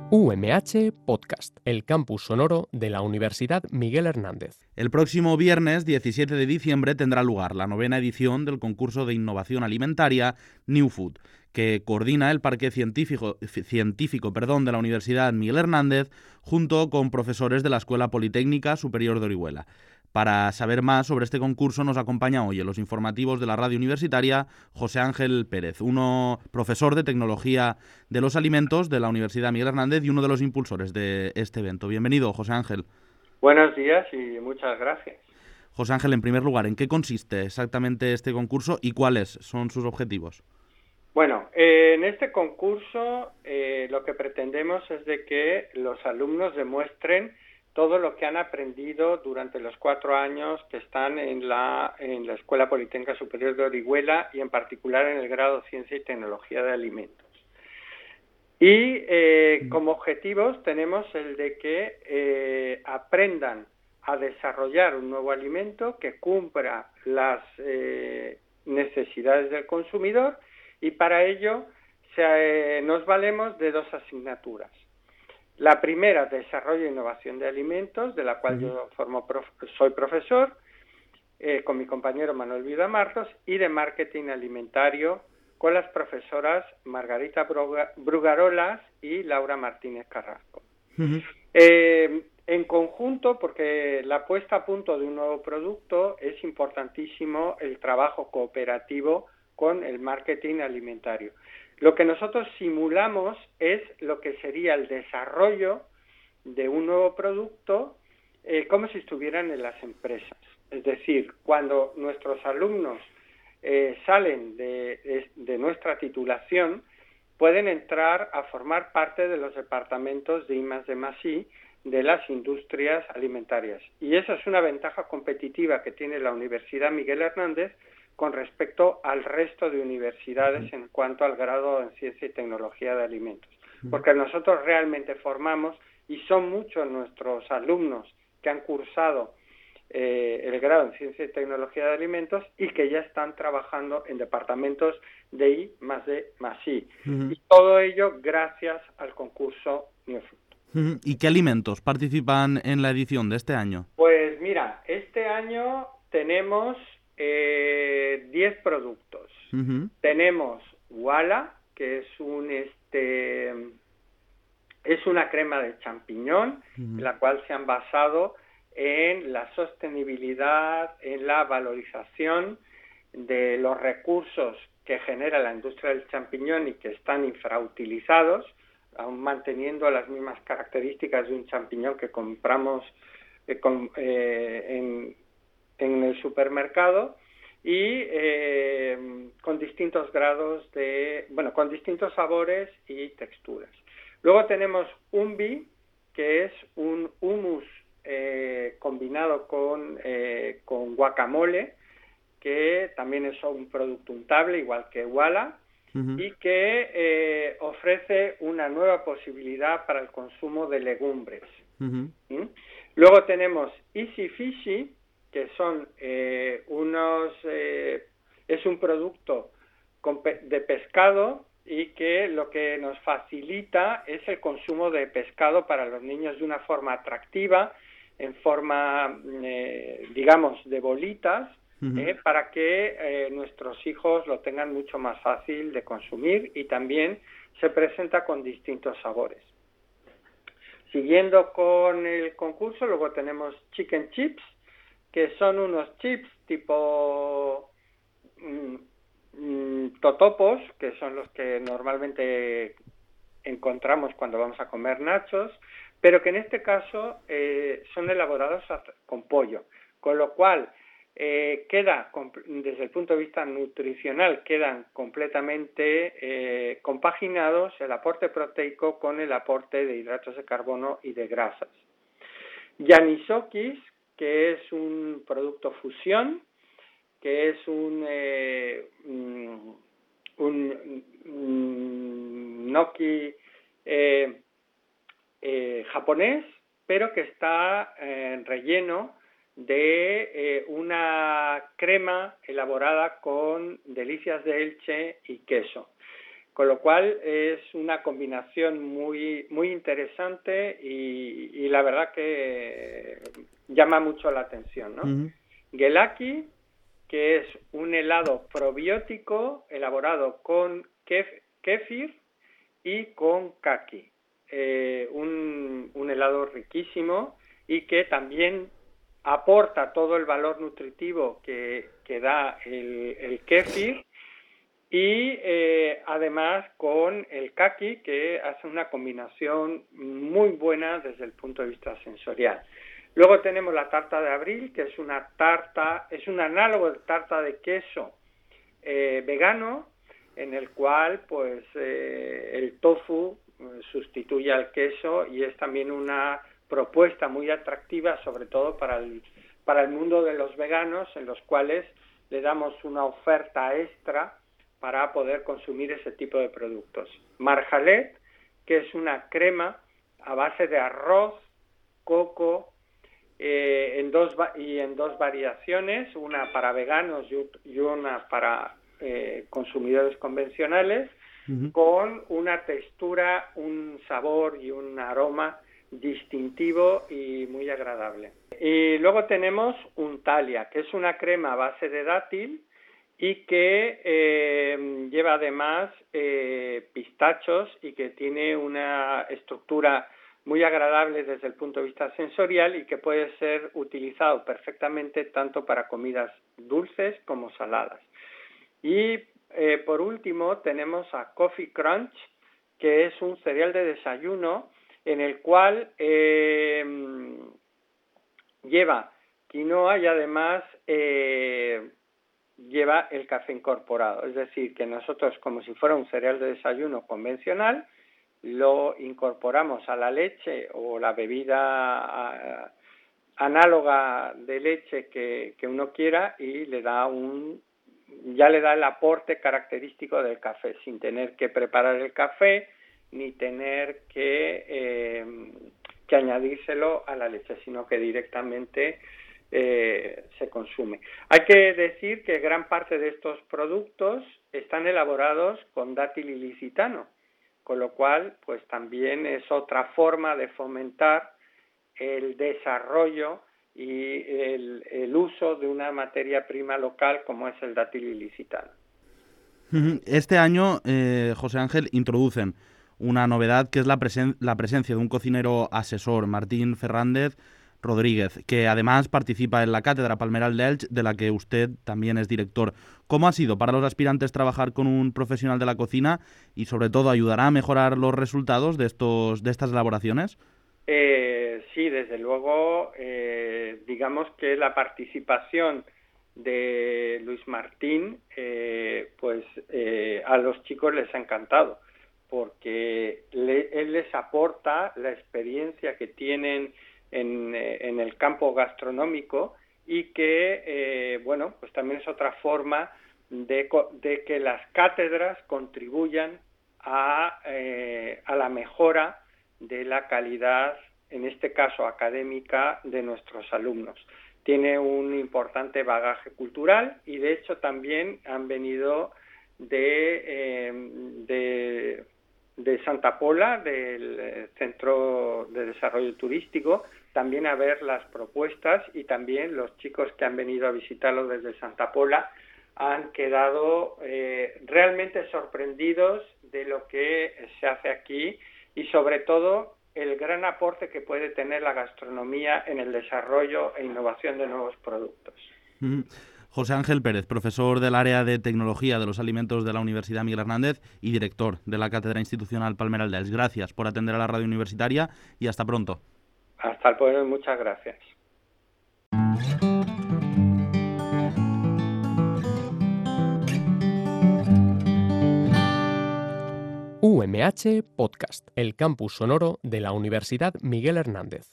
UMH Podcast, el campus sonoro de la Universidad Miguel Hernández. El próximo viernes 17 de diciembre tendrá lugar la 9ª edición del concurso de innovación alimentaria New Food, que coordina el Parque Científico de la Universidad Miguel Hernández junto con profesores de la Escuela Politécnica Superior de Orihuela. Para saber más sobre este concurso nos acompaña hoy en los informativos de la radio universitaria José Ángel Pérez, profesor de Tecnología de los Alimentos de la Universidad Miguel Hernández y uno de los impulsores de este evento. Bienvenido, José Ángel. Buenos días y muchas gracias. José Ángel, en primer lugar, ¿en qué consiste exactamente este concurso y cuáles son sus objetivos? Bueno, en este concurso lo que pretendemos es de que los alumnos demuestren todo lo que han aprendido durante los 4 años que están en la Escuela Politécnica Superior de Orihuela y en particular en el grado Ciencia y Tecnología de Alimentos. Y como objetivos tenemos el de que aprendan a desarrollar un nuevo alimento que cumpla las necesidades del consumidor, y para ello nos valemos de 2 asignaturas. La primera, desarrollo e innovación de alimentos, de la cual yo soy profesor, con mi compañero Manuel Vidamartos, y de marketing alimentario con las profesoras Margarita Brugarolas y Laura Martínez Carrasco. En conjunto, porque la puesta a punto de un nuevo producto es importantísimo el trabajo cooperativo con el marketing alimentario. Lo que nosotros simulamos es lo que sería el desarrollo de un nuevo producto como si estuvieran en las empresas. Es decir, cuando nuestros alumnos salen de nuestra titulación, pueden entrar a formar parte de los departamentos de I+D+I de las industrias alimentarias. Y esa es una ventaja competitiva que tiene la Universidad Miguel Hernández con respecto al resto de universidades en cuanto al grado en Ciencia y Tecnología de Alimentos. Porque nosotros realmente formamos, y son muchos nuestros alumnos que han cursado el grado en Ciencia y Tecnología de Alimentos y que ya están trabajando en departamentos de I+D+I. Y todo ello gracias al concurso New Food. ¿Y qué alimentos participan en la edición de este año? Pues mira, este año tenemos 10 productos. Tenemos Wala, que es una crema de champiñón, en la cual se han basado en la sostenibilidad, en la valorización de los recursos que genera la industria del champiñón y que están infrautilizados, aún manteniendo las mismas características de un champiñón que compramos en el supermercado, y con distintos grados con distintos sabores y texturas. Luego tenemos Umbi, que es un hummus combinado con guacamole, que también es un producto untable, igual que Wala, y que ofrece una nueva posibilidad para el consumo de legumbres. Luego tenemos Easy Fishy, que son es un producto de pescado y que lo que nos facilita es el consumo de pescado para los niños de una forma atractiva, en forma, digamos, de bolitas, para que nuestros hijos lo tengan mucho más fácil de consumir, y también se presenta con distintos sabores. Siguiendo con el concurso, luego tenemos Chicken Chips, que son unos chips tipo totopos, que son los que normalmente encontramos cuando vamos a comer nachos, pero que en este caso son elaborados con pollo, con lo cual desde el punto de vista nutricional quedan completamente compaginados el aporte proteico con el aporte de hidratos de carbono y de grasas. Yanisokis, que es un producto fusión, que es un gnocchi japonés, pero que está relleno de una crema elaborada con delicias de Elche y queso. Con lo cual es una combinación muy, muy interesante y la verdad que llama mucho la atención, ¿no? Ujú. Gelaki, que es un helado probiótico elaborado con kéfir y con kaki. Un helado riquísimo y que también aporta todo el valor nutritivo que da el kéfir y además con el kaki, que hace una combinación muy buena desde el punto de vista sensorial. Luego tenemos la tarta de abril, que es una tarta, es un análogo de tarta de queso vegano, en el cual pues el tofu sustituye al queso y es también una propuesta muy atractiva, sobre todo para el mundo de los veganos, en los cuales le damos una oferta extra para poder consumir ese tipo de productos. Marjalet, que es una crema a base de arroz, coco, en dos variaciones, una para veganos y una para consumidores convencionales, Ujú. con una textura, un sabor y un aroma distintivo y muy agradable. Y luego tenemos Untalia, que es una crema a base de dátil y que lleva además pistachos y que tiene una estructura muy agradable desde el punto de vista sensorial y que puede ser utilizado perfectamente tanto para comidas dulces como saladas. Y por último tenemos a Coffee Crunch, que es un cereal de desayuno en el cual lleva quinoa y además lleva el café incorporado. Es decir, que nosotros, como si fuera un cereal de desayuno convencional, lo incorporamos a la leche o la bebida análoga de leche que uno quiera y ya le da el aporte característico del café, sin tener que preparar el café ni tener que añadírselo a la leche, sino que directamente se consume. Hay que decir que gran parte de estos productos están elaborados con dátil ilicitano, con lo cual pues también es otra forma de fomentar el desarrollo y el uso de una materia prima local como es el dátil ilicitano. Este año, José Ángel, introducen una novedad que es la presencia de un cocinero asesor, Martín Fernández Rodríguez, que además participa en la Cátedra Palmeral de Elche, de la que usted también es director. ¿Cómo ha sido para los aspirantes trabajar con un profesional de la cocina y, sobre todo, ayudará a mejorar los resultados de estas elaboraciones? Sí, desde luego, digamos que la participación de Luis Martín, a los chicos les ha encantado, porque él les aporta la experiencia que tienen en el campo gastronómico y que, pues también es otra forma de que las cátedras contribuyan a la mejora de la calidad, en este caso académica, de nuestros alumnos. Tiene un importante bagaje cultural y de hecho también han venido de Santa Pola, del Centro de Desarrollo Turístico, también a ver las propuestas, y también los chicos que han venido a visitarlo desde Santa Pola han quedado realmente sorprendidos de lo que se hace aquí y sobre todo el gran aporte que puede tener la gastronomía en el desarrollo e innovación de nuevos productos. José Ángel Pérez, profesor del área de Tecnología de los Alimentos de la Universidad Miguel Hernández y director de la Cátedra Institucional Palmeral de Elche. Gracias por atender a la radio universitaria y hasta pronto. Hasta el próximo, muchas gracias. UMH Podcast, el campus sonoro de la Universidad Miguel Hernández.